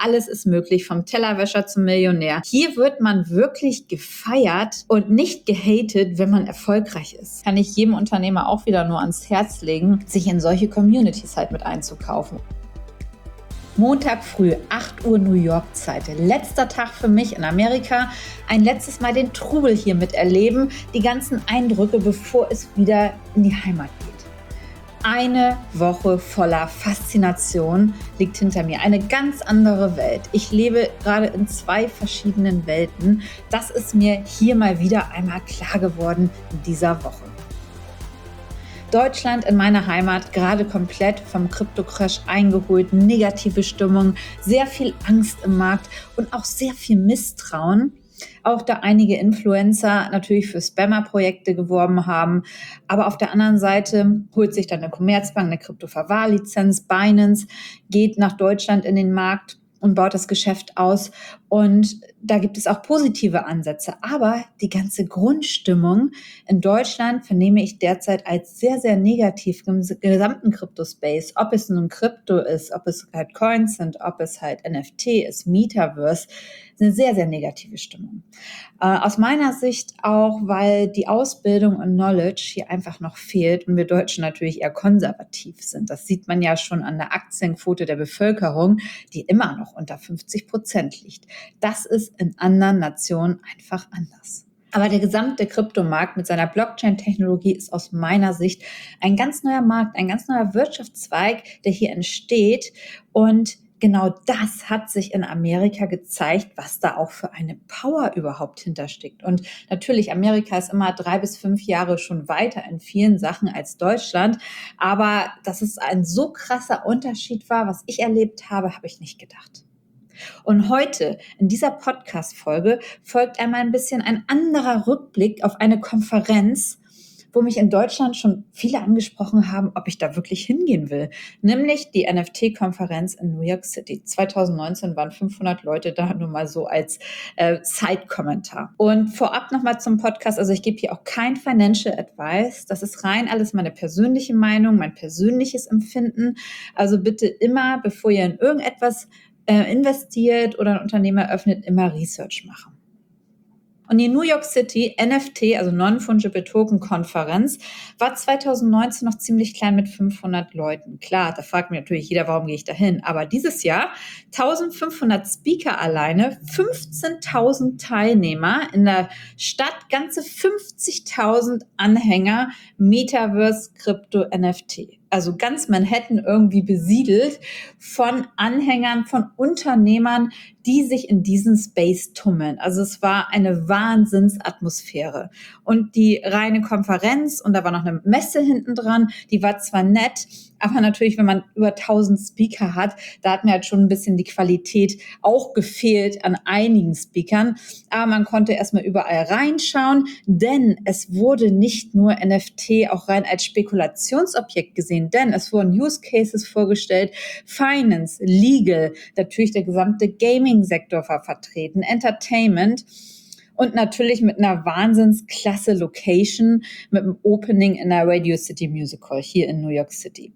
alles ist möglich, vom Tellerwäscher zum Millionär. Hier wird man wirklich gefeiert und nicht gehatet, wenn man erfolgreich ist. Kann ich jedem Unternehmer auch wieder nur ans Herz legen, sich in solche Communities halt mit einzukaufen. Montag früh, 8 Uhr New York Zeit. Letzter Tag für mich in Amerika. Ein letztes Mal den Trubel hier miterleben. Die ganzen Eindrücke, bevor es wieder in die Heimat geht. Eine Woche voller Faszination liegt hinter mir. Eine ganz andere Welt. Ich lebe gerade in 2 verschiedenen Welten. Das ist mir hier mal wieder einmal klar geworden in dieser Woche. Deutschland in meiner Heimat gerade komplett vom Krypto-Crash eingeholt, negative Stimmung, sehr viel Angst im Markt und auch sehr viel Misstrauen. Auch da einige Influencer natürlich für Spammer-Projekte geworben haben. Aber auf der anderen Seite holt sich dann eine Commerzbank eine Krypto-Verwahrlizenz. Binance geht nach Deutschland in den Markt und baut das Geschäft aus. Und da gibt es auch positive Ansätze. Aber die ganze Grundstimmung in Deutschland vernehme ich derzeit als sehr, sehr negativ im gesamten Krypto-Space. Ob es nun Krypto ist, ob es halt Coins sind, ob es halt NFT ist, Metaverse, eine sehr, sehr negative Stimmung. Aus meiner Sicht auch, weil die Ausbildung und Knowledge hier einfach noch fehlt und wir Deutschen natürlich eher konservativ sind. Das sieht man ja schon an der Aktienquote der Bevölkerung, die immer noch unter 50% liegt. Das ist in anderen Nationen einfach anders. Aber der gesamte Kryptomarkt mit seiner Blockchain-Technologie ist aus meiner Sicht ein ganz neuer Markt, ein ganz neuer Wirtschaftszweig, der hier entsteht. Und genau das hat sich in Amerika gezeigt, was da auch für eine Power überhaupt hintersteckt. Und natürlich, Amerika ist immer 3 bis 5 Jahre schon weiter in vielen Sachen als Deutschland. Aber dass es ein so krasser Unterschied war, was ich erlebt habe, habe ich nicht gedacht. Und heute in dieser Podcast-Folge folgt einmal ein bisschen ein anderer Rückblick auf eine Konferenz, wo mich in Deutschland schon viele angesprochen haben, ob ich da wirklich hingehen will. Nämlich die NFT-Konferenz in New York City. 2019 waren 500 Leute da, nur mal so als Side-Kommentar. Und vorab nochmal zum Podcast. Also ich gebe hier auch kein Financial Advice. Das ist rein alles meine persönliche Meinung, mein persönliches Empfinden. Also bitte immer, bevor ihr in irgendetwas investiert oder ein Unternehmen eröffnet, immer Research machen. Und die New York City NFT, also Non-Fungible Token Konferenz, war 2019 noch ziemlich klein mit 500 Leuten. Klar, da fragt mich natürlich jeder, warum gehe ich da hin? Aber dieses Jahr 1500 Speaker alleine, 15.000 Teilnehmer in der Stadt, ganze 50.000 Anhänger, Metaverse, Krypto, NFT. Also ganz Manhattan irgendwie besiedelt von Anhängern, von Unternehmern, die sich in diesen Space tummeln. Also es war eine Wahnsinnsatmosphäre. Und die reine Konferenz, und da war noch eine Messe hinten dran, die war zwar nett, aber natürlich, wenn man über 1000 Speaker hat, da hat mir halt schon ein bisschen die Qualität auch gefehlt an einigen Speakern. Aber man konnte erstmal überall reinschauen, denn es wurde nicht nur NFT auch rein als Spekulationsobjekt gesehen, denn es wurden Use Cases vorgestellt, Finance, Legal, natürlich der gesamte Gaming-Sektor war vertreten, Entertainment. Und natürlich mit einer wahnsinnsklasse Location, mit dem Opening in der Radio City Music Hall hier in New York City.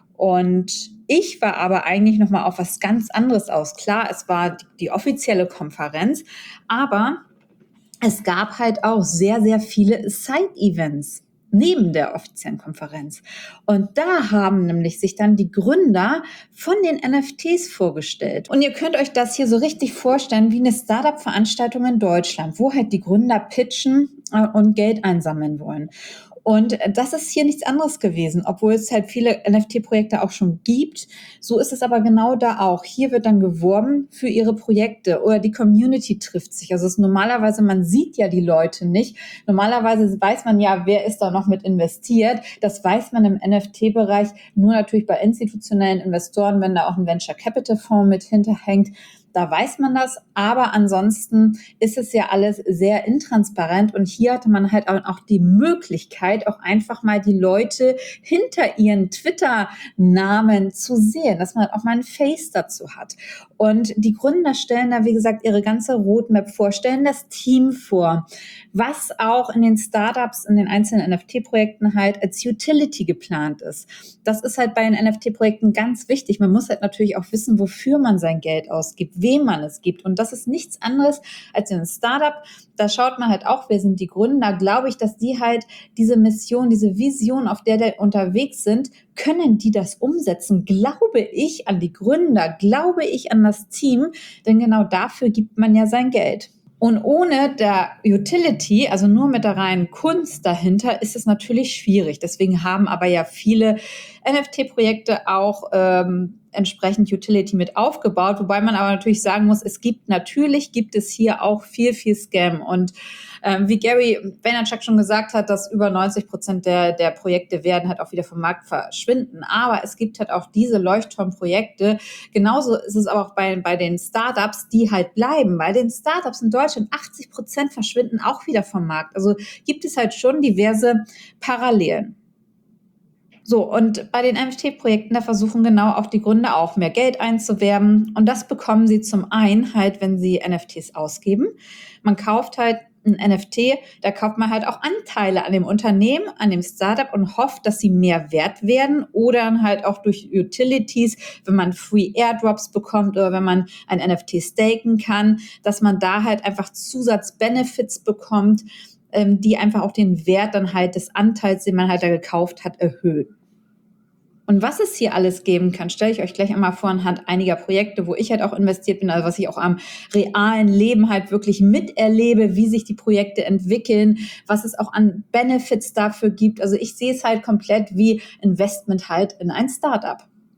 Und ich war aber eigentlich nochmal auf was ganz anderes aus. Klar, es war die offizielle Konferenz, aber es gab halt auch sehr, sehr viele Side-Events neben der offiziellen Konferenz. Und da haben nämlich sich dann die Gründer von den NFTs vorgestellt. Und ihr könnt euch das hier so richtig vorstellen wie eine Startup-Veranstaltung in Deutschland, wo halt die Gründer pitchen und Geld einsammeln wollen. Und das ist hier nichts anderes gewesen, obwohl es halt viele NFT-Projekte auch schon gibt. So ist es aber genau da auch. Hier wird dann geworben für ihre Projekte oder die Community trifft sich. Also es ist normalerweise, man sieht ja die Leute nicht. Normalerweise weiß man ja, wer ist da noch mit investiert. Das weiß man im NFT-Bereich nur natürlich bei institutionellen Investoren, wenn da auch ein Venture Capital Fonds mit hinterhängt. Da weiß man das, aber ansonsten ist es ja alles sehr intransparent und hier hatte man halt auch die Möglichkeit, auch einfach mal die Leute hinter ihren Twitter-Namen zu sehen, dass man auch mal ein Face dazu hat. Und die Gründer stellen da, wie gesagt, ihre ganze Roadmap vor, stellen das Team vor, was auch in den Startups, in den einzelnen NFT-Projekten halt als Utility geplant ist. Das ist halt bei den NFT-Projekten ganz wichtig. Man muss halt natürlich auch wissen, wofür man sein Geld ausgibt. wem man es gibt. Und das ist nichts anderes als in einem Startup. Da schaut man halt auch, wer sind die Gründer. Glaube ich, dass die halt diese Mission, diese Vision, auf der die unterwegs sind, können die das umsetzen? Glaube ich an die Gründer? Glaube ich an das Team? Denn genau dafür gibt man ja sein Geld. Und ohne der Utility, also nur mit der reinen Kunst dahinter, ist es natürlich schwierig. Deswegen haben aber ja viele NFT-Projekte auch entsprechend Utility mit aufgebaut, wobei man aber natürlich sagen muss, gibt es hier auch viel Scam. Und wie Gary Vaynerchuk schon gesagt hat, dass über 90% der Projekte werden halt auch wieder vom Markt verschwinden. Aber es gibt halt auch diese Leuchtturmprojekte. Genauso ist es aber auch bei den Startups, die halt bleiben. Bei den Startups in Deutschland 80% verschwinden auch wieder vom Markt. Also gibt es halt schon diverse Parallelen. So, und bei den NFT-Projekten, da versuchen genau auch die Gründer auch mehr Geld einzuwerben. Und das bekommen sie zum einen halt, wenn sie NFTs ausgeben. Man kauft halt ein NFT, da kauft man halt auch Anteile an dem Unternehmen, an dem Startup und hofft, dass sie mehr wert werden oder halt auch durch Utilities, wenn man Free Airdrops bekommt oder wenn man ein NFT staken kann, dass man da halt einfach Zusatzbenefits bekommt, die einfach auch den Wert dann halt des Anteils, den man halt da gekauft hat, erhöhen. Und was es hier alles geben kann, stelle ich euch gleich einmal vor anhand einiger Projekte, wo ich halt auch investiert bin, also was ich auch am realen Leben halt wirklich miterlebe, wie sich die Projekte entwickeln, was es auch an Benefits dafür gibt. Also ich sehe es halt komplett wie Investment halt in ein Startup.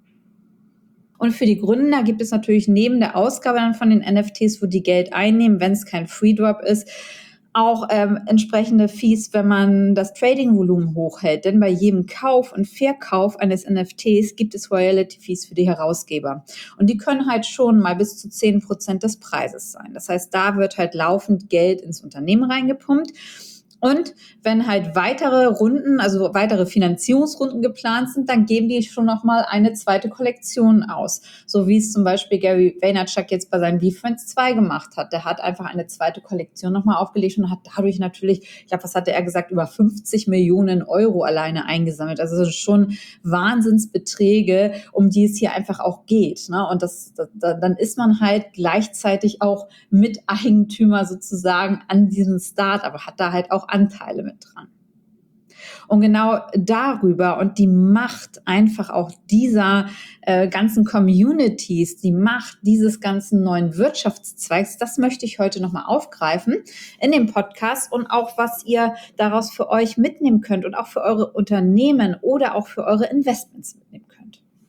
Und für die Gründer gibt es natürlich neben der Ausgabe dann von den NFTs, wo die Geld einnehmen, wenn es kein Free Drop ist, auch entsprechende Fees, wenn man das Trading-Volumen hochhält. Denn bei jedem Kauf und Verkauf eines NFTs gibt es Royalty-Fees für die Herausgeber. Und die können halt schon mal bis zu 10% des Preises sein. Das heißt, da wird halt laufend Geld ins Unternehmen reingepumpt. Und wenn halt weitere Runden, also weitere Finanzierungsrunden geplant sind, dann geben die schon nochmal eine zweite Kollektion aus. So wie es zum Beispiel Gary Vaynerchuk jetzt bei seinem VeeFriends 2 gemacht hat. Der hat einfach eine zweite Kollektion nochmal aufgelegt und hat dadurch natürlich, ich glaube, was hatte er gesagt, über 50 Millionen Euro alleine eingesammelt. Also das ist schon Wahnsinnsbeträge, um die es hier einfach auch geht. Ne? Und dann ist man halt gleichzeitig auch Miteigentümer sozusagen an diesem Start, aber hat da halt auch Anteile mit dran. Und genau darüber und die Macht einfach auch dieser ganzen Communities, die Macht dieses ganzen neuen Wirtschaftszweigs, das möchte ich heute nochmal aufgreifen in dem Podcast und auch, was ihr daraus für euch mitnehmen könnt und auch für eure Unternehmen oder auch für eure Investments mitnehmen könnt.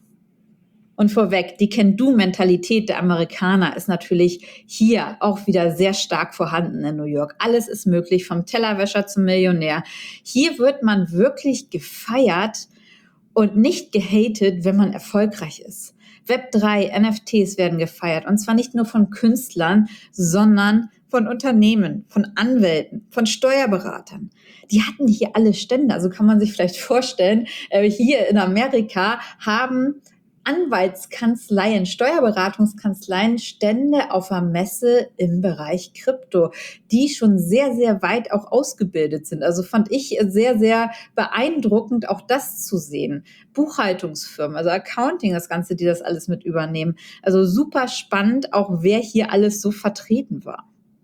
Und vorweg, die Can-Do-Mentalität der Amerikaner ist natürlich hier auch wieder sehr stark vorhanden in New York. Alles ist möglich, vom Tellerwäscher zum Millionär. Hier wird man wirklich gefeiert und nicht gehatet, wenn man erfolgreich ist. Web3, NFTs werden gefeiert. Und zwar nicht nur von Künstlern, sondern von Unternehmen, von Anwälten, von Steuerberatern. Die hatten hier alle Stände. Also kann man sich vielleicht vorstellen, hier in Amerika haben Anwaltskanzleien, Steuerberatungskanzleien Stände auf der Messe im Bereich Krypto, die schon sehr weit auch ausgebildet sind. Also fand ich sehr beeindruckend, auch das zu sehen. Buchhaltungsfirmen, also Accounting, das Ganze, die das alles mit übernehmen. Also super spannend, auch wer hier alles so vertreten war.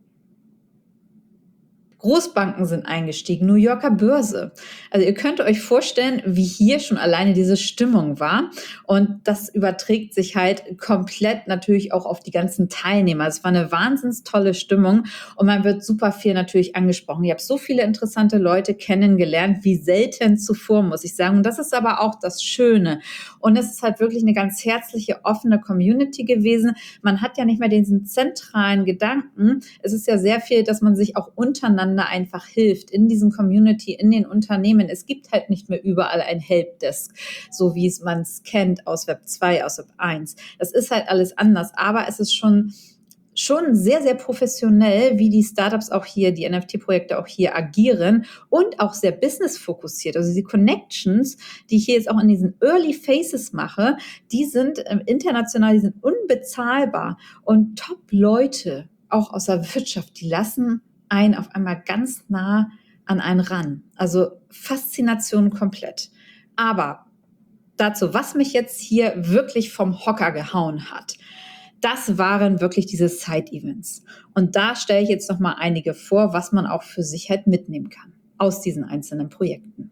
Großbanken sind eingestiegen, New Yorker Börse. Also ihr könnt euch vorstellen, wie hier schon alleine diese Stimmung war. Und das überträgt sich halt komplett natürlich auch auf die ganzen Teilnehmer. Es war eine wahnsinns tolle Stimmung und man wird super viel natürlich angesprochen. Ich habe so viele interessante Leute kennengelernt, wie selten zuvor, muss ich sagen. Und das ist aber auch das Schöne. Und es ist halt wirklich eine ganz herzliche, offene Community gewesen. Man hat ja nicht mehr diesen zentralen Gedanken. Es ist ja sehr viel, dass man sich auch untereinander einfach hilft in diesen Community, in den Unternehmen. Es gibt halt nicht mehr überall ein Helpdesk, so wie man es kennt aus Web 2, aus Web 1. Das ist halt alles anders, aber es ist schon sehr professionell, wie die Startups auch hier, die NFT-Projekte auch hier agieren und auch sehr businessfokussiert. Also die Connections, die ich hier jetzt auch in diesen Early Phases mache, die sind international, die sind unbezahlbar und Top-Leute auch aus der Wirtschaft, die lassen einen auf einmal ganz nah an einen ran. Also Faszination komplett. Aber dazu, was mich jetzt hier wirklich vom Hocker gehauen hat. das waren wirklich diese Side-Events. Und da stelle ich jetzt nochmal einige vor, was man auch für sich halt mitnehmen kann aus diesen einzelnen Projekten.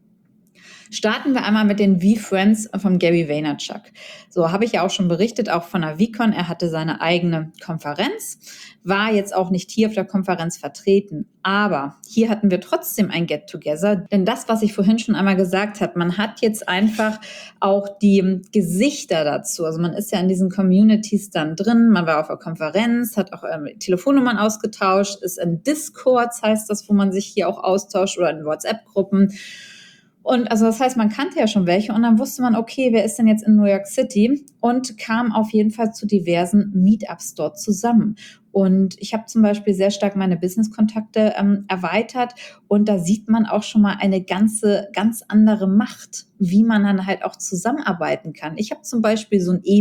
Starten wir einmal mit den V-Friends von Gary Vaynerchuk. So habe ich ja auch schon berichtet, auch von der VCon. Er hatte seine eigene Konferenz, war jetzt auch nicht hier auf der Konferenz vertreten. Aber hier hatten wir trotzdem ein Get-Together. Denn das, was ich vorhin schon einmal gesagt habe, man hat jetzt einfach auch die Gesichter dazu. Also man ist ja in diesen Communities dann drin. Man war auf der Konferenz, hat auch Telefonnummern ausgetauscht, ist in Discords, heißt das, wo man sich hier auch austauscht, oder in WhatsApp-Gruppen. Und also das heißt, man kannte ja schon welche und dann wusste man, okay, wer ist denn jetzt in New York City, und kam auf jeden Fall zu diversen Meetups dort zusammen. Und ich habe zum Beispiel sehr stark meine Business-Kontakte erweitert, und da sieht man auch schon mal eine ganz andere Macht, wie man dann halt auch zusammenarbeiten kann. Ich habe zum Beispiel so ein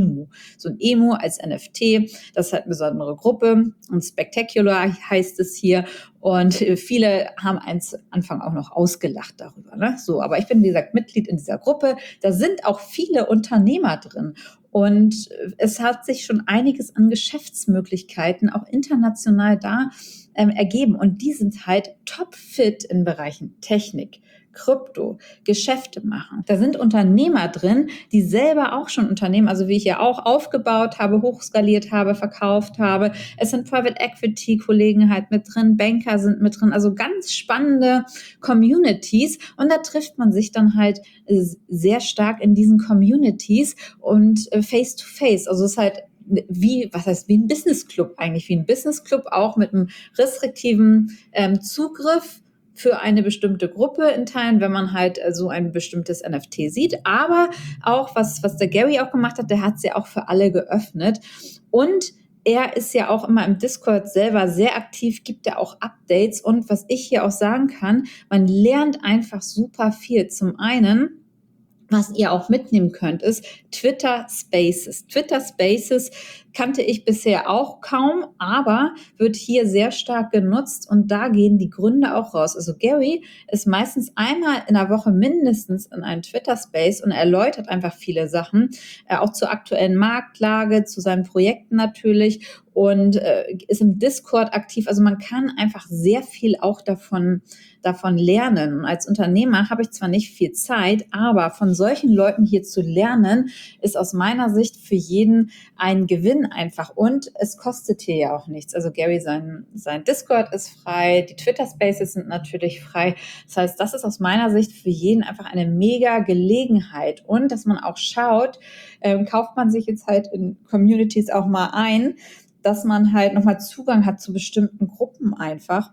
Emu als NFT, das ist halt eine besondere Gruppe, und Spectacular heißt es hier. Und viele haben eins Anfang auch noch ausgelacht darüber, ne? So, aber ich bin, wie gesagt, Mitglied in dieser Gruppe. Da sind auch viele Unternehmer drin. Und es hat sich schon einiges an Geschäftsmöglichkeiten auch international da ergeben. Und die sind halt topfit in Bereichen Technik, Krypto, Geschäfte machen. Da sind Unternehmer drin, die selber auch schon Unternehmen, also wie ich ja auch, aufgebaut habe, hochskaliert habe, verkauft habe. Es sind Private Equity Kollegen halt mit drin, Banker sind mit drin, also ganz spannende Communities. Und da trifft man sich dann halt sehr stark in diesen Communities und face to face. Also es ist halt wie ein Business-Club eigentlich, wie ein Business-Club, auch mit einem restriktiven Zugriff für eine bestimmte Gruppe in Teilen, wenn man halt so ein bestimmtes NFT sieht. Aber auch, was der Gary auch gemacht hat, der hat es ja auch für alle geöffnet. Und er ist ja auch immer im Discord selber sehr aktiv, gibt ja auch Updates. Und was ich hier auch sagen kann, man lernt einfach super viel. Zum einen, was ihr auch mitnehmen könnt, ist Twitter Spaces. Twitter Spaces kannte ich bisher auch kaum, aber wird hier sehr stark genutzt, und da gehen die Gründe auch raus. Also Gary ist meistens einmal in der Woche mindestens in einem Twitter Space und erläutert einfach viele Sachen, auch zur aktuellen Marktlage, zu seinen Projekten natürlich, und ist im Discord aktiv. Also man kann einfach sehr viel auch davon lernen. Und als Unternehmer habe ich zwar nicht viel Zeit, aber von solchen Leuten hier zu lernen, ist aus meiner Sicht für jeden ein Gewinn einfach. Und es kostet hier ja auch nichts. Also Gary, sein Discord ist frei, die Twitter Spaces sind natürlich frei. Das heißt, das ist aus meiner Sicht für jeden einfach eine mega Gelegenheit. Und dass man auch schaut, kauft man sich jetzt halt in Communities auch mal ein, dass man halt nochmal Zugang hat zu bestimmten Gruppen einfach.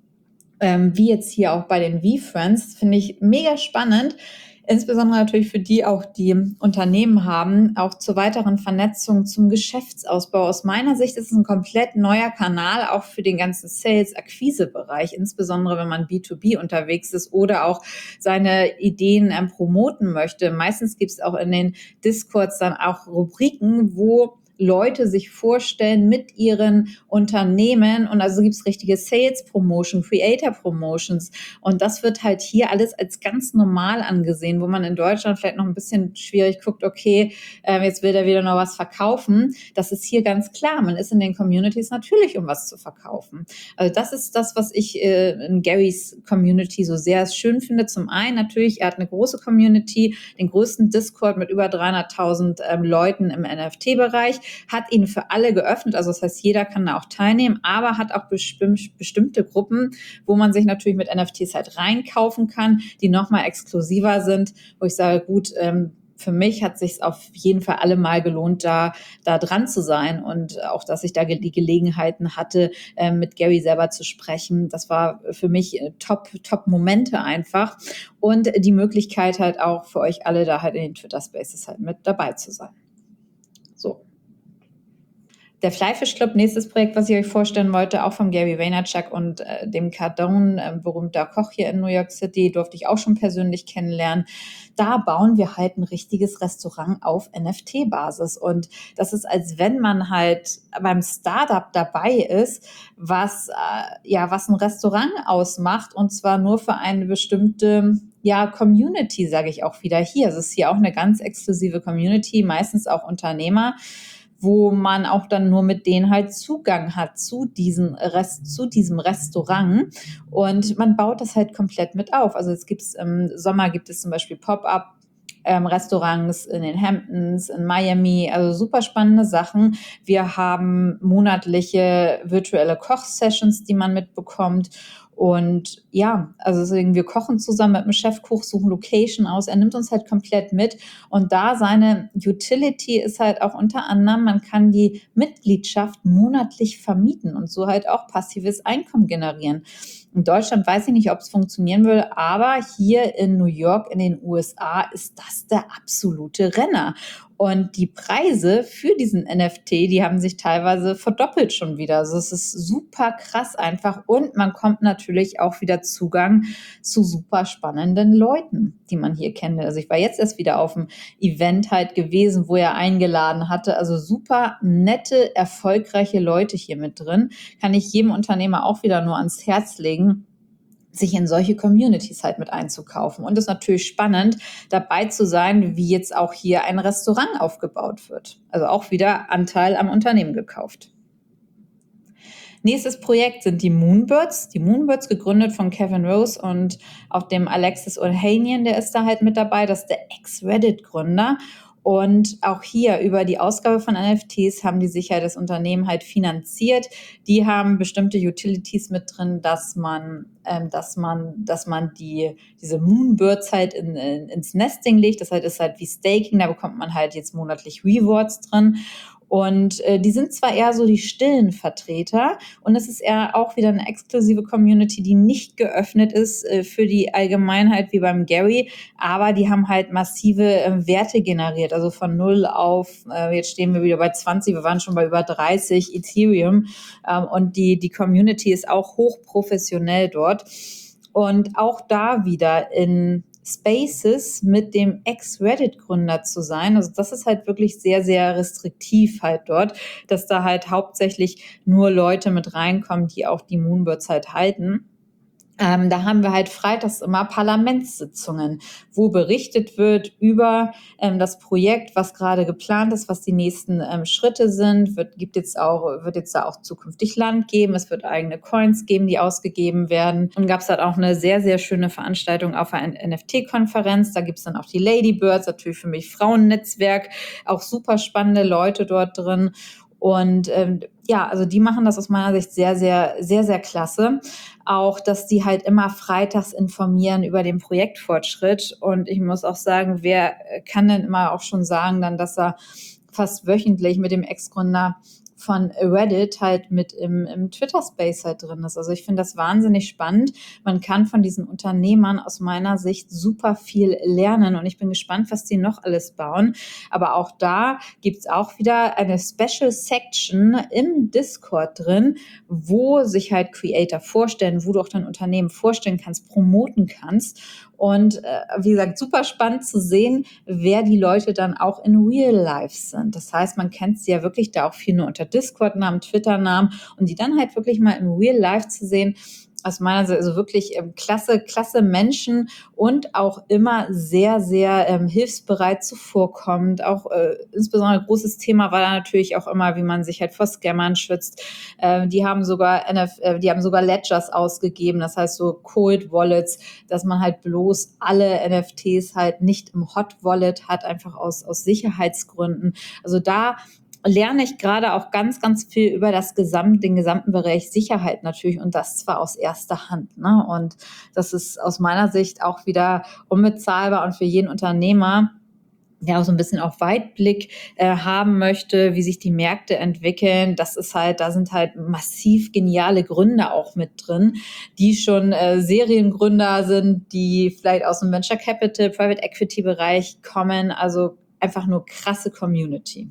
Wie jetzt hier auch bei den V-Friends, finde ich mega spannend. Insbesondere natürlich für die auch, die Unternehmen haben, auch zur weiteren Vernetzung, zum Geschäftsausbau. Aus meiner Sicht ist es ein komplett neuer Kanal, auch für den ganzen Sales-Akquise-Bereich, insbesondere wenn man B2B unterwegs ist oder auch seine Ideen promoten möchte. Meistens gibt es auch in den Discords dann auch Rubriken, wo Leute sich vorstellen mit ihren Unternehmen, und also gibt es richtige Sales Promotion, Creator Promotions, und das wird halt hier alles als ganz normal angesehen, wo man in Deutschland vielleicht noch ein bisschen schwierig guckt, okay, jetzt will der wieder noch was verkaufen. Das ist hier ganz klar, man ist in den Communities natürlich, um was zu verkaufen. Also das ist das, was ich in Garys Community so sehr schön finde. Zum einen natürlich, er hat eine große Community, den größten Discord mit über 300.000 Leuten im NFT-Bereich, hat ihn für alle geöffnet, also das heißt, jeder kann da auch teilnehmen, aber hat auch bestimmte Gruppen, wo man sich natürlich mit NFTs halt reinkaufen kann, die nochmal exklusiver sind, wo ich sage, gut, für mich hat es sich auf jeden Fall allemal gelohnt, da dran zu sein, und auch, dass ich da die Gelegenheiten hatte, mit Gary selber zu sprechen. Das war für mich Top-Momente einfach, und die Möglichkeit halt auch für euch alle da halt in den Twitter Spaces halt mit dabei zu sein. So. Der Flyfish Club, nächstes Projekt, was ich euch vorstellen wollte, auch von Gary Vaynerchuk und dem Cardone, berühmter Koch hier in New York City, durfte ich auch schon persönlich kennenlernen. Da bauen wir halt ein richtiges Restaurant auf NFT-Basis. Und das ist, als wenn man halt beim Startup dabei ist, was ein Restaurant ausmacht, und zwar nur für eine bestimmte Community, sage ich auch wieder hier. Es ist hier auch eine ganz exklusive Community, meistens auch Unternehmer, wo man auch dann nur mit denen halt Zugang hat zu diesem Restaurant, und man baut das halt komplett mit auf. Also es gibt's im Sommer gibt es zum Beispiel Pop-up Restaurants in den Hamptons, in Miami, also super spannende Sachen. Wir haben monatliche virtuelle Kochsessions, die man mitbekommt. Und ja, also deswegen, wir kochen zusammen mit dem Chefkoch, suchen Location aus. Er nimmt uns halt komplett mit. Und da seine Utility ist halt auch unter anderem, man kann die Mitgliedschaft monatlich vermieten und so halt auch passives Einkommen generieren. In Deutschland weiß ich nicht, ob es funktionieren würde, aber hier in New York in den USA ist das der absolute Renner. Und die Preise für diesen NFT, die haben sich teilweise verdoppelt schon wieder. Also es ist super krass einfach. Und man kommt natürlich auch wieder Zugang zu super spannenden Leuten, die man hier kennt. Also ich war jetzt erst wieder auf dem Event halt gewesen, wo er eingeladen hatte. Also super nette, erfolgreiche Leute hier mit drin. Kann ich jedem Unternehmer auch wieder nur ans Herz legen, sich in solche Communities halt mit einzukaufen. Und es ist natürlich spannend, dabei zu sein, wie jetzt auch hier ein Restaurant aufgebaut wird. Also auch wieder Anteil am Unternehmen gekauft. Nächstes Projekt sind die Moonbirds. Die Moonbirds, gegründet von Kevin Rose und auch dem Alexis Ohanian, der ist da halt mit dabei. Das ist der Ex-Reddit-Gründer. Und auch hier über die Ausgabe von NFTs haben die sich ja das Unternehmen halt finanziert. Die haben bestimmte Utilities mit drin, dass man diese Moonbirds halt ins Nesting legt. Das halt ist halt wie Staking. Da bekommt man halt jetzt monatlich Rewards drin. Und die sind zwar eher so die stillen Vertreter, und es ist eher auch wieder eine exklusive Community, die nicht geöffnet ist für die Allgemeinheit wie beim Gary, aber die haben halt massive Werte generiert, also von 0 auf, jetzt stehen wir wieder bei 20, wir waren schon bei über 30 Ethereum, und die Community ist auch hochprofessionell dort. Und auch da wieder in Spaces mit dem Ex-Reddit-Gründer zu sein. Also das ist halt wirklich sehr, sehr restriktiv halt dort, dass da halt hauptsächlich nur Leute mit reinkommen, die auch die Moonbirds halt halten. Da haben wir halt freitags immer Parlamentssitzungen, wo berichtet wird über das Projekt, was gerade geplant ist, was die nächsten Schritte sind. Wird jetzt da auch zukünftig Land geben. Es wird eigene Coins geben, die ausgegeben werden. Und gab es halt auch eine sehr, sehr schöne Veranstaltung auf einer NFT-Konferenz. Da gibt es dann auch die Ladybirds, natürlich für mich Frauennetzwerk, auch super spannende Leute dort drin. Und ja, also die machen das aus meiner Sicht sehr, sehr, sehr, sehr klasse. Auch, dass die halt immer freitags informieren über den Projektfortschritt. Und ich muss auch sagen, wer kann denn immer auch schon sagen, dann, dass er fast wöchentlich mit dem Ex-Gründer von Reddit halt mit im Twitter-Space halt drin ist. Also ich finde das wahnsinnig spannend. Man kann von diesen Unternehmern aus meiner Sicht super viel lernen, und ich bin gespannt, was die noch alles bauen. Aber auch da gibt's auch wieder eine Special Section im Discord drin, wo sich halt Creator vorstellen, wo du auch dein Unternehmen vorstellen kannst, promoten kannst. Und wie gesagt, super spannend zu sehen, wer die Leute dann auch in Real Life sind. Das heißt, man kennt sie ja wirklich da auch viel nur unter Discord-Namen, Twitter-Namen, und die dann halt wirklich mal in Real Life zu sehen, aus meiner Sicht also wirklich klasse Menschen, und auch immer sehr, sehr hilfsbereit zuvorkommend. Auch insbesondere ein großes Thema war da natürlich auch immer, wie man sich halt vor Scammern schützt. Die haben sogar Ledgers ausgegeben, das heißt so Cold Wallets, dass man halt bloß alle NFTs halt nicht im Hot Wallet hat, einfach aus Sicherheitsgründen. Also da lerne ich gerade auch ganz, ganz viel über den gesamten Bereich Sicherheit natürlich, und das zwar aus erster Hand, ne? Und das ist aus meiner Sicht auch wieder unbezahlbar, und für jeden Unternehmer, der auch so ein bisschen auch Weitblick haben möchte, wie sich die Märkte entwickeln. Da sind halt massiv geniale Gründer auch mit drin, die schon Seriengründer sind, die vielleicht aus dem Venture Capital, Private Equity Bereich kommen. Also einfach nur krasse Community.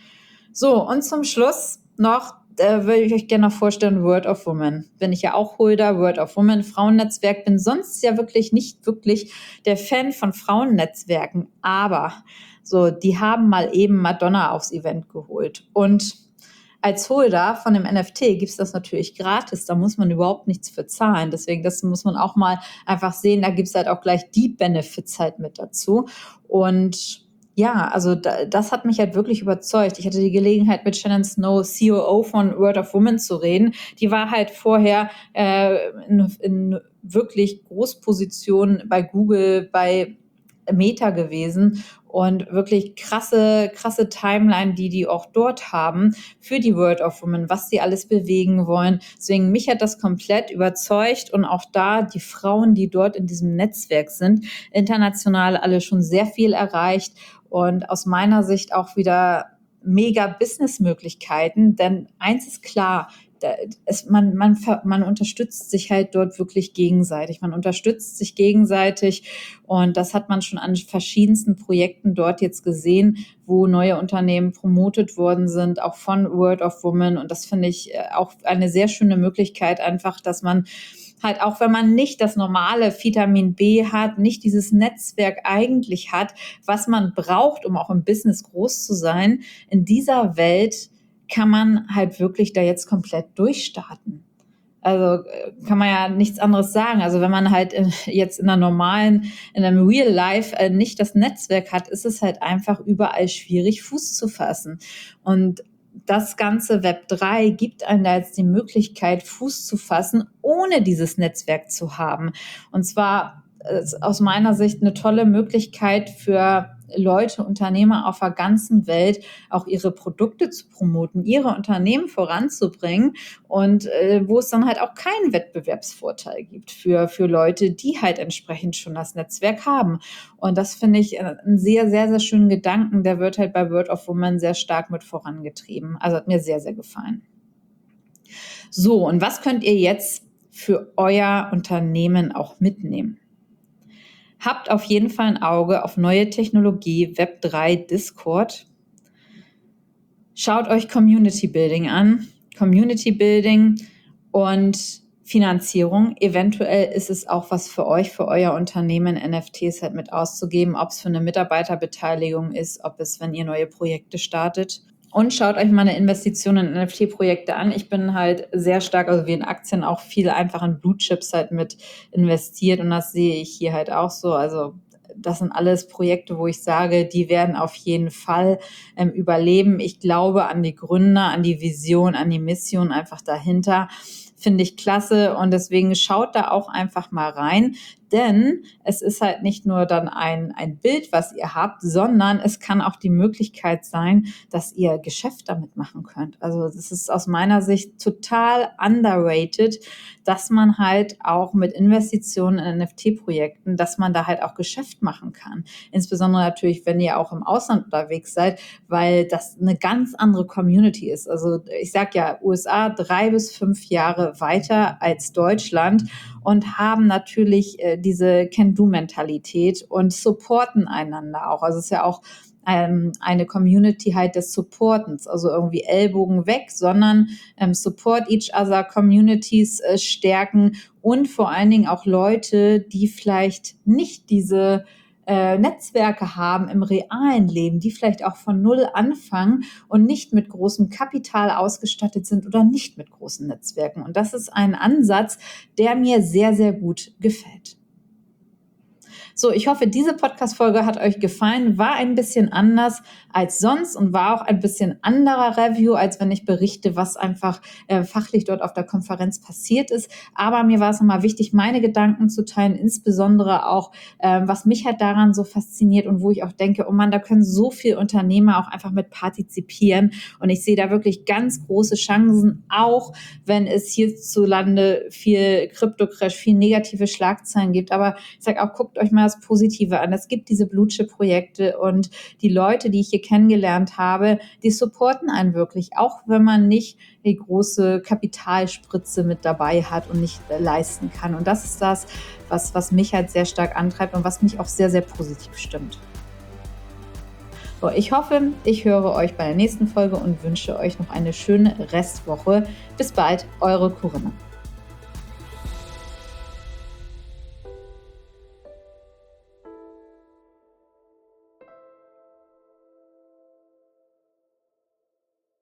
So, und zum Schluss noch würde ich euch gerne noch vorstellen, World of Women. Bin ich ja auch Holder, World of Women, Frauennetzwerk. Bin sonst ja nicht wirklich der Fan von Frauennetzwerken. Aber so, die haben mal eben Madonna aufs Event geholt. Und als Holder von dem NFT gibt's das natürlich gratis. Da muss man überhaupt nichts für zahlen. Deswegen, das muss man auch mal einfach sehen. Da gibt's halt auch gleich die Benefits halt mit dazu. Und ja, also das hat mich halt wirklich überzeugt. Ich hatte die Gelegenheit, mit Shannon Snow, COO von World of Women, zu reden. Die war halt vorher in wirklich Großpositionen bei Google, bei Meta gewesen und wirklich krasse Timeline, die auch dort haben für die World of Women, was sie alles bewegen wollen. Deswegen, mich hat das komplett überzeugt und auch da die Frauen, die dort in diesem Netzwerk sind, international alle schon sehr viel erreicht und aus meiner Sicht auch wieder mega Businessmöglichkeiten, denn eins ist klar: man unterstützt sich halt dort wirklich gegenseitig. Man unterstützt sich gegenseitig und das hat man schon an verschiedensten Projekten dort jetzt gesehen, wo neue Unternehmen promotet worden sind, auch von World of Women. Und das finde ich auch eine sehr schöne Möglichkeit, einfach, dass man halt, auch wenn man nicht das normale Vitamin B hat, nicht dieses Netzwerk eigentlich hat, was man braucht, um auch im Business groß zu sein, in dieser Welt kann man halt wirklich da jetzt komplett durchstarten. Also kann man ja nichts anderes sagen. Also wenn man halt jetzt in einem Real Life nicht das Netzwerk hat, ist es halt einfach überall schwierig, Fuß zu fassen. Und das ganze Web 3 gibt einem da jetzt die Möglichkeit, Fuß zu fassen, ohne dieses Netzwerk zu haben. Und zwar aus meiner Sicht eine tolle Möglichkeit für Leute, Unternehmer auf der ganzen Welt, auch ihre Produkte zu promoten, ihre Unternehmen voranzubringen und wo es dann halt auch keinen Wettbewerbsvorteil gibt für Leute, die halt entsprechend schon das Netzwerk haben. Und das finde ich einen sehr, sehr, sehr schönen Gedanken. Der wird halt bei World of Women sehr stark mit vorangetrieben. Also hat mir sehr, sehr gefallen. So, und was könnt ihr jetzt für euer Unternehmen auch mitnehmen? Habt auf jeden Fall ein Auge auf neue Technologie, Web 3, Discord. Schaut euch Community Building an. Community Building und Finanzierung. Eventuell ist es auch was für euch, für euer Unternehmen, NFTs halt mit auszugeben, ob es für eine Mitarbeiterbeteiligung ist, ob es, wenn ihr neue Projekte startet. Und schaut euch meine Investitionen in NFT-Projekte an. Ich bin halt sehr stark, also wie in Aktien, auch viel einfach in Blue Chips halt mit investiert. Und das sehe ich hier halt auch so. Also das sind alles Projekte, wo ich sage, die werden auf jeden Fall überleben. Ich glaube an die Gründer, an die Vision, an die Mission einfach dahinter. Finde ich klasse und deswegen schaut da auch einfach mal rein, denn es ist halt nicht nur dann ein Bild, was ihr habt, sondern es kann auch die Möglichkeit sein, dass ihr Geschäft damit machen könnt. Also das ist aus meiner Sicht total underrated, dass man halt auch mit Investitionen in NFT-Projekten, dass man da halt auch Geschäft machen kann. Insbesondere natürlich, wenn ihr auch im Ausland unterwegs seid, weil das eine ganz andere Community ist. Also ich sag ja, USA 3 bis 5 Jahre weiter als Deutschland und haben natürlich diese Can-Do-Mentalität und supporten einander auch. Also es ist ja auch eine Community halt des Supportens, also irgendwie Ellbogen weg, sondern support each other, Communities stärken und vor allen Dingen auch Leute, die vielleicht nicht diese Netzwerke haben im realen Leben, die vielleicht auch von Null anfangen und nicht mit großem Kapital ausgestattet sind oder nicht mit großen Netzwerken. Und das ist ein Ansatz, der mir sehr, sehr gut gefällt. So, ich hoffe, diese Podcast-Folge hat euch gefallen, war ein bisschen anders als sonst und war auch ein bisschen anderer Review, als wenn ich berichte, was einfach fachlich dort auf der Konferenz passiert ist. Aber mir war es nochmal wichtig, meine Gedanken zu teilen, insbesondere auch, was mich halt daran so fasziniert und wo ich auch denke, oh Mann, da können so viele Unternehmer auch einfach mit partizipieren. Und ich sehe da wirklich ganz große Chancen, auch wenn es hierzulande viel Krypto-Crash, viel negative Schlagzeilen gibt. Aber ich sage auch, guckt euch mal das Positive an. Es gibt diese Blue-Chip-Projekte und die Leute, die ich hier kennengelernt habe, die supporten einen wirklich, auch wenn man nicht die große Kapitalspritze mit dabei hat und nicht leisten kann. Und das ist das, was mich halt sehr stark antreibt und was mich auch sehr, sehr positiv stimmt. So, ich hoffe, ich höre euch bei der nächsten Folge und wünsche euch noch eine schöne Restwoche. Bis bald, eure Corinna.